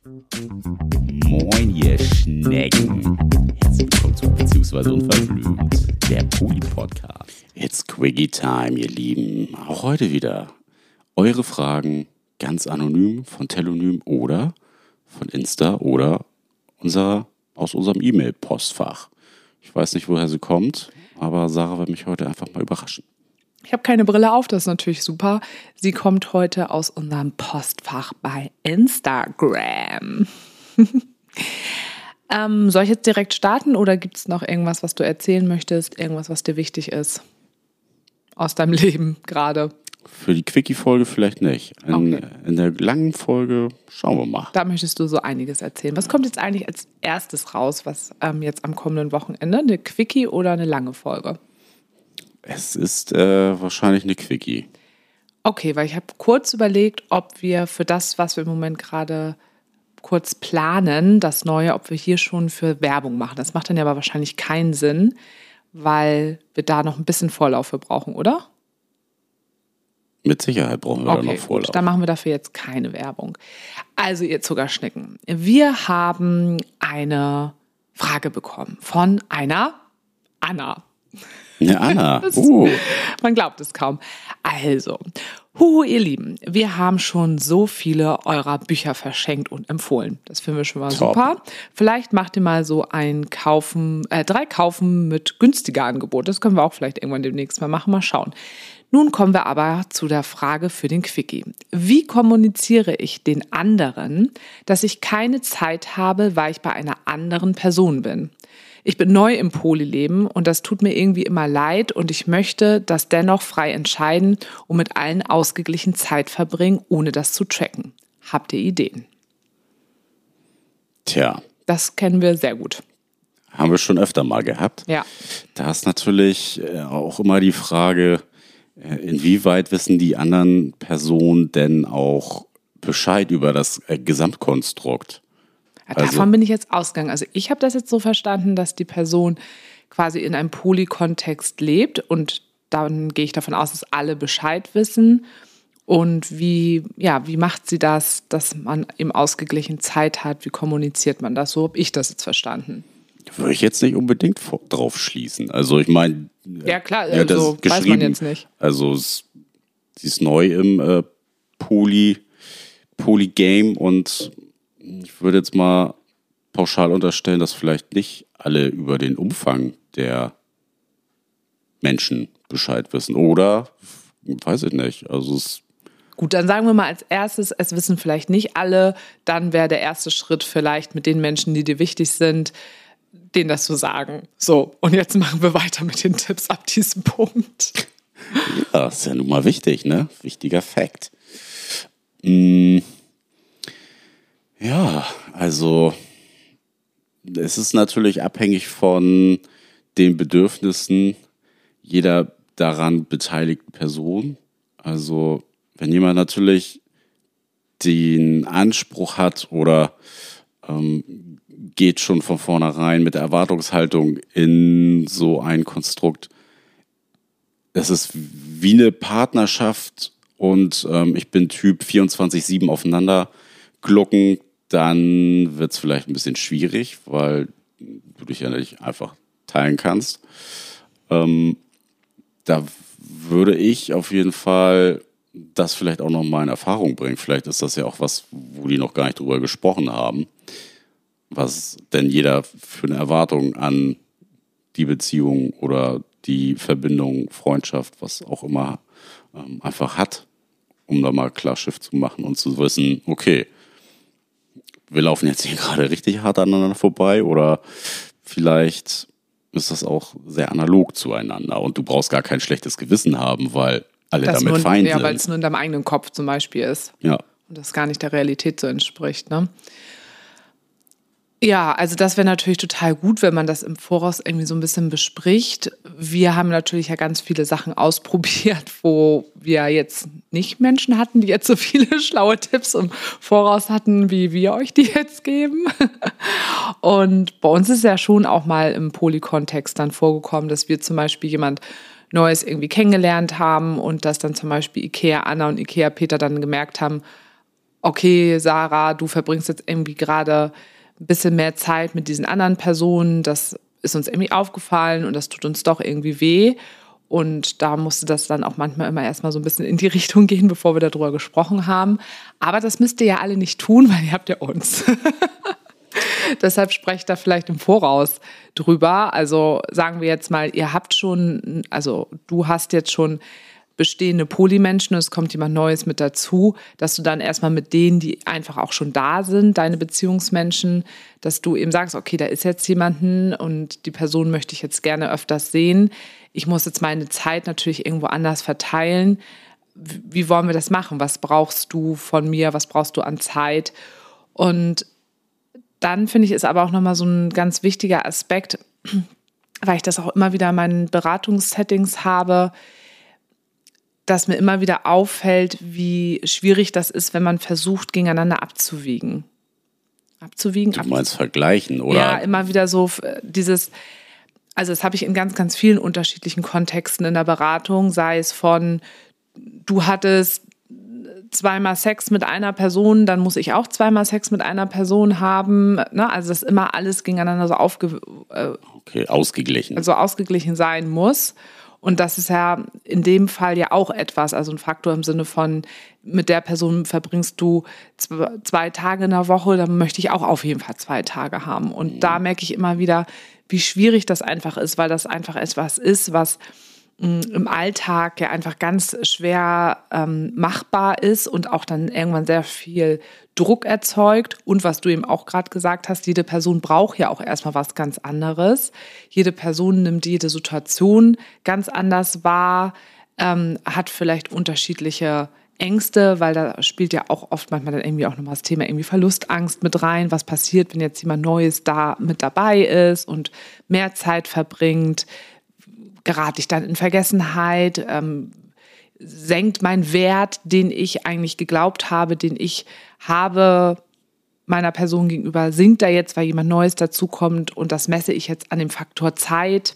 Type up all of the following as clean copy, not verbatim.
Moin, ihr Schnecken. Herzlich willkommen zu Beziehungsweise Unverblümt, der Poli-Podcast. It's Quickie Time, ihr Lieben. Auch heute wieder eure Fragen ganz anonym von Telonym oder von Insta oder aus unserem E-Mail-Postfach. Ich weiß nicht, woher sie kommt, aber Sarah wird mich heute einfach mal überraschen. Ich habe keine Brille auf, das ist natürlich super. Sie kommt heute aus unserem Postfach bei Instagram. Soll ich jetzt direkt starten oder gibt es noch irgendwas, was du erzählen möchtest? Irgendwas, was dir wichtig ist aus deinem Leben gerade? Für die Quickie-Folge vielleicht nicht. In der langen Folge schauen wir mal. Da möchtest du so einiges erzählen. Was kommt jetzt eigentlich als erstes raus, was jetzt am kommenden Wochenende? Eine Quickie oder eine lange Folge? Es ist wahrscheinlich eine Quickie. Okay, weil ich habe kurz überlegt, ob wir für das, was wir im Moment gerade kurz planen, das Neue, ob wir hier schon für Werbung machen. Das macht dann ja aber wahrscheinlich keinen Sinn, weil wir da noch ein bisschen Vorlauf für brauchen, oder? Mit Sicherheit brauchen wir da noch Vorlauf. Gut, dann machen wir dafür jetzt keine Werbung. Also ihr Zuckerschnecken, wir haben eine Frage bekommen von einer Anna. Ja, Anna. Man glaubt es kaum. Also, ihr Lieben, wir haben schon so viele eurer Bücher verschenkt und empfohlen. Das finden wir schon mal super. Vielleicht macht ihr mal so ein 3 Kaufen mit günstiger Angebot. Das können wir auch vielleicht irgendwann demnächst mal machen. Mal schauen. Nun kommen wir aber zu der Frage für den Quickie. Wie kommuniziere ich den anderen, dass ich keine Zeit habe, weil ich bei einer anderen Person bin? Ich bin neu im Polyleben und das tut mir irgendwie immer leid und ich möchte das dennoch frei entscheiden und mit allen ausgeglichen Zeit verbringen, ohne das zu tracken. Habt ihr Ideen? Tja. Das kennen wir sehr gut. Haben wir schon öfter mal gehabt. Ja. Da ist natürlich auch immer die Frage, inwieweit wissen die anderen Personen denn auch Bescheid über das Gesamtkonstrukt? Davon bin ich jetzt ausgegangen. Also ich habe das jetzt so verstanden, dass die Person quasi in einem Poly-Kontext lebt und dann gehe ich davon aus, dass alle Bescheid wissen. Und wie macht sie das, dass man eben ausgeglichen Zeit hat? Wie kommuniziert man das? So habe ich das jetzt verstanden. Würde ich jetzt nicht unbedingt drauf schließen. Also ich meine... Ja klar, also weiß man jetzt nicht. Also sie ist neu im Poly-Game und ich würde jetzt mal pauschal unterstellen, dass vielleicht nicht alle über den Umfang der Menschen Bescheid wissen. Oder, weiß ich nicht. Also gut, dann sagen wir mal als erstes, es wissen vielleicht nicht alle. Dann wäre der erste Schritt vielleicht mit den Menschen, die dir wichtig sind, denen das zu sagen. So, und jetzt machen wir weiter mit den Tipps ab diesem Punkt. Ja, ist ja nun mal wichtig, ne? Wichtiger Fakt. Ja, also es ist natürlich abhängig von den Bedürfnissen jeder daran beteiligten Person. Also wenn jemand natürlich den Anspruch hat oder geht schon von vornherein mit der Erwartungshaltung in so ein Konstrukt, es ist wie eine Partnerschaft und ich bin Typ 24/7 aufeinander glucken, dann wird es vielleicht ein bisschen schwierig, weil du dich ja nicht einfach teilen kannst. Da würde ich auf jeden Fall das vielleicht auch noch mal in Erfahrung bringen. Vielleicht ist das ja auch was, wo die noch gar nicht drüber gesprochen haben, was denn jeder für eine Erwartung an die Beziehung oder die Verbindung, Freundschaft, was auch immer einfach hat, um da mal klar Schiff zu machen und zu wissen, okay, wir laufen jetzt hier gerade richtig hart aneinander vorbei oder vielleicht ist das auch sehr analog zueinander und du brauchst gar kein schlechtes Gewissen haben, weil alle das damit fein sind. Ja, weil es nur in deinem eigenen Kopf zum Beispiel ist. Ja. Und das gar nicht der Realität so entspricht, ne? Ja, also das wäre natürlich total gut, wenn man das im Voraus irgendwie so ein bisschen bespricht. Wir haben natürlich ja ganz viele Sachen ausprobiert, wo wir jetzt nicht Menschen hatten, die jetzt so viele schlaue Tipps im Voraus hatten, wie wir euch die jetzt geben. Und bei uns ist ja schon auch mal im Poly-Kontext dann vorgekommen, dass wir zum Beispiel jemand Neues irgendwie kennengelernt haben und dass dann zum Beispiel Ikea Anna und Ikea Peter dann gemerkt haben, okay, Sarah, du verbringst jetzt irgendwie gerade ein bisschen mehr Zeit mit diesen anderen Personen, das ist uns irgendwie aufgefallen und das tut uns doch irgendwie weh. Und da musste das dann auch manchmal immer erstmal so ein bisschen in die Richtung gehen, bevor wir darüber gesprochen haben. Aber das müsst ihr ja alle nicht tun, weil ihr habt ja uns. Deshalb sprecht da vielleicht im Voraus drüber. Also sagen wir jetzt mal, ihr habt schon, also du hast jetzt schon bestehende Polymenschen, es kommt jemand Neues mit dazu, dass du dann erstmal mit denen, die einfach auch schon da sind, deine Beziehungsmenschen, dass du eben sagst, okay, da ist jetzt jemanden und die Person möchte ich jetzt gerne öfters sehen. Ich muss jetzt meine Zeit natürlich irgendwo anders verteilen. Wie wollen wir das machen? Was brauchst du von mir? Was brauchst du an Zeit? Und dann finde ich, ist aber auch nochmal so ein ganz wichtiger Aspekt, weil ich das auch immer wieder in meinen Beratungssettings habe, dass mir immer wieder auffällt, wie schwierig das ist, wenn man versucht, gegeneinander abzuwiegen. Du meinst vergleichen, oder? Ja, immer wieder so dieses, also das habe ich in ganz, ganz vielen unterschiedlichen Kontexten in der Beratung, sei es von, du hattest zweimal Sex mit einer Person, dann muss ich auch zweimal Sex mit einer Person haben. Ne? Also dass immer alles gegeneinander so ausgeglichen. Also ausgeglichen sein muss. Und das ist ja in dem Fall ja auch etwas, also ein Faktor im Sinne von, mit der Person verbringst du 2 Tage in der Woche, dann möchte ich auch auf jeden Fall 2 Tage haben. Und da merke ich immer wieder, wie schwierig das einfach ist, weil das einfach etwas ist, was im Alltag ja einfach ganz schwer machbar ist und auch dann irgendwann sehr viel Druck erzeugt. Und was du eben auch gerade gesagt hast, jede Person braucht ja auch erstmal was ganz anderes. Jede Person nimmt jede Situation ganz anders wahr, hat vielleicht unterschiedliche Ängste, weil da spielt ja auch oft manchmal dann irgendwie auch nochmal das Thema irgendwie Verlustangst mit rein. Was passiert, wenn jetzt jemand Neues da mit dabei ist und mehr Zeit verbringt? Gerate ich dann in Vergessenheit? Senkt mein Wert, den ich eigentlich geglaubt habe, den ich habe meiner Person gegenüber, sinkt er jetzt, weil jemand Neues dazukommt und das messe ich jetzt an dem Faktor Zeit?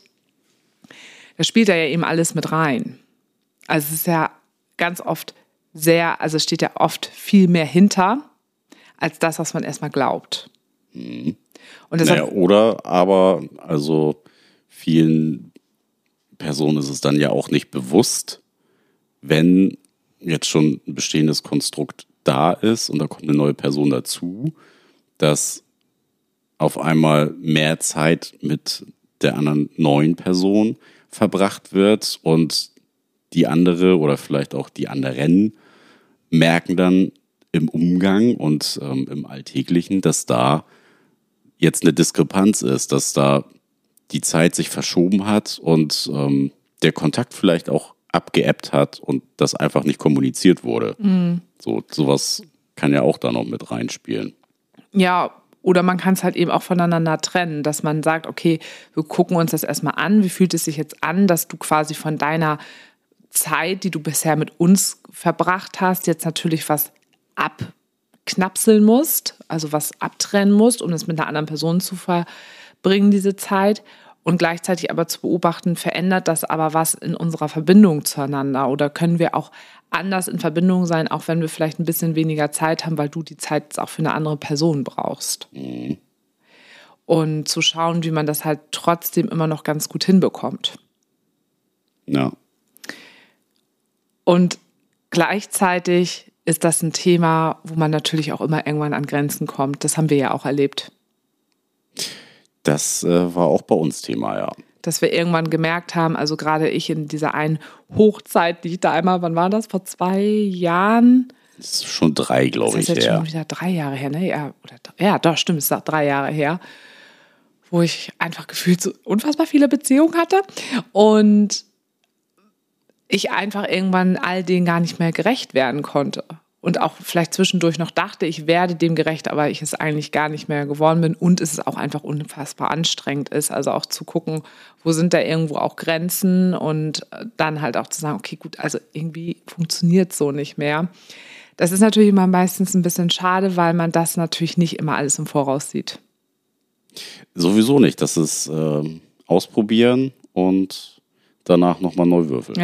Da spielt da ja eben alles mit rein. Also es ist ja ganz oft also es steht ja oft viel mehr hinter, als das, was man erstmal glaubt. Und deshalb, oder aber, also vielen Personen ist es dann ja auch nicht bewusst, wenn jetzt schon ein bestehendes Konstrukt da ist und da kommt eine neue Person dazu, dass auf einmal mehr Zeit mit der anderen neuen Person verbracht wird und die andere oder vielleicht auch die anderen merken dann im Umgang und im Alltäglichen, dass da jetzt eine Diskrepanz ist, dass da die Zeit sich verschoben hat und der Kontakt vielleicht auch abgeebbt hat und das einfach nicht kommuniziert wurde. Sowas kann ja auch da noch mit reinspielen. Ja, oder man kann es halt eben auch voneinander trennen, dass man sagt, okay, wir gucken uns das erstmal an. Wie fühlt es sich jetzt an, dass du quasi von deiner Zeit, die du bisher mit uns verbracht hast, jetzt natürlich was abknapseln musst, also was abtrennen musst, um es mit einer anderen Person zu verbringen, diese Zeit. Und gleichzeitig aber zu beobachten, verändert das aber was in unserer Verbindung zueinander? Oder können wir auch anders in Verbindung sein, auch wenn wir vielleicht ein bisschen weniger Zeit haben, weil du die Zeit jetzt auch für eine andere Person brauchst? Und zu schauen, wie man das halt trotzdem immer noch ganz gut hinbekommt. Ja. Und gleichzeitig ist das ein Thema, wo man natürlich auch immer irgendwann an Grenzen kommt. Das haben wir ja auch erlebt. Das war auch bei uns Thema, ja. Dass wir irgendwann gemerkt haben, also gerade ich in dieser einen Hochzeit, die ich da einmal, wann war das, vor 2 Jahren? Das ist schon 3, glaube ich, Das ist jetzt schon wieder 3 Jahre her, ne? Ja, doch, stimmt, es ist 3 Jahre her, wo ich einfach gefühlt so unfassbar viele Beziehungen hatte und ich einfach irgendwann all denen gar nicht mehr gerecht werden konnte. Und auch vielleicht zwischendurch noch dachte, ich werde dem gerecht, aber ich es eigentlich gar nicht mehr geworden bin und es auch einfach unfassbar anstrengend ist. Also auch zu gucken, wo sind da irgendwo auch Grenzen und dann halt auch zu sagen, okay, gut, also irgendwie funktioniert es so nicht mehr. Das ist natürlich immer meistens ein bisschen schade, weil man das natürlich nicht immer alles im Voraus sieht. Sowieso nicht. Das ist ausprobieren und danach nochmal neu würfeln. Ja.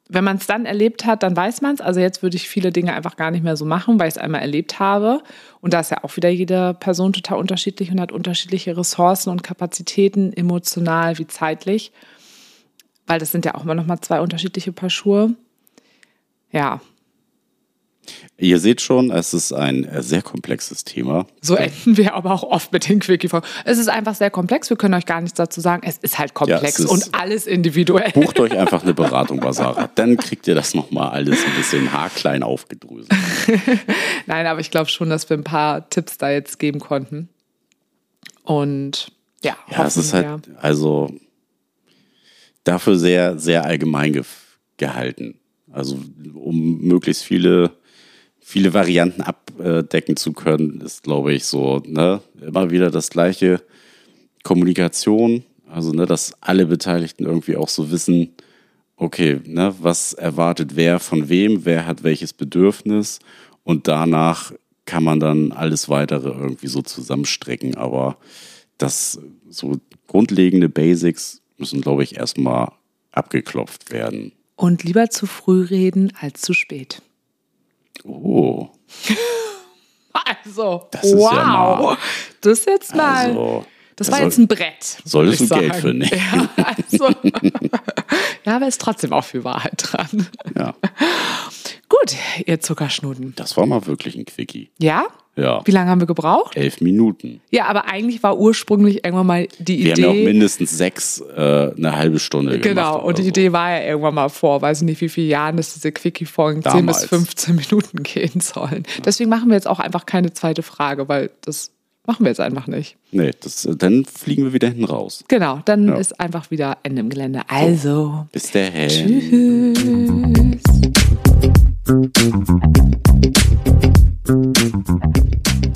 wenn man es dann erlebt hat, dann weiß man es. Also jetzt würde ich viele Dinge einfach gar nicht mehr so machen, weil ich es einmal erlebt habe. Und da ist ja auch wieder jede Person total unterschiedlich und hat unterschiedliche Ressourcen und Kapazitäten, emotional wie zeitlich. Weil das sind ja auch immer noch mal 2 unterschiedliche Paar Schuhe. Ja. Ihr seht schon, es ist ein sehr komplexes Thema. So enden wir aber auch oft mit den Quickie-Folgen. Es ist einfach sehr komplex, wir können euch gar nichts dazu sagen. Es ist halt komplex und alles individuell. Bucht euch einfach eine Beratung bei Sarah, dann kriegt ihr das nochmal alles ein bisschen haarklein aufgedröselt. Nein, aber ich glaube schon, dass wir ein paar Tipps da jetzt geben konnten. Und ja, es ist halt also dafür sehr, sehr allgemein gehalten. Also um möglichst viele Varianten abdecken zu können, ist, glaube ich, so, ne, immer wieder das gleiche Kommunikation, also, ne, dass alle Beteiligten irgendwie auch so wissen, okay, ne, was erwartet wer von wem, wer hat welches Bedürfnis und danach kann man dann alles weitere irgendwie so zusammenstrecken, aber das so grundlegende Basics müssen, glaube ich, erstmal abgeklopft werden. Und lieber zu früh reden als zu spät. Oh. Also, das ist wow. Ja mal, das jetzt mal. Also, das war jetzt ein Brett. Solltest du Geld für nehmen. Ja, also, ja, aber ist trotzdem auch viel Wahrheit dran. Ja. Gut, ihr Zuckerschnuten. Das war mal wirklich ein Quickie. Ja? Ja. Wie lange haben wir gebraucht? 11 Minuten. Ja, aber eigentlich war ursprünglich irgendwann mal die Idee. Wir haben ja auch mindestens 6 eine halbe Stunde gemacht. Genau, und die Idee war ja irgendwann mal vor, weiß ich nicht wie viele Jahren, dass diese Quickie-Folgen 10 bis 15 Minuten gehen sollen. Ja. Deswegen machen wir jetzt auch einfach keine zweite Frage, weil das machen wir jetzt einfach nicht. Nee, dann fliegen wir wieder hinten raus. Genau, dann ist einfach wieder Ende im Gelände. Also, bis dahin. Tschüss.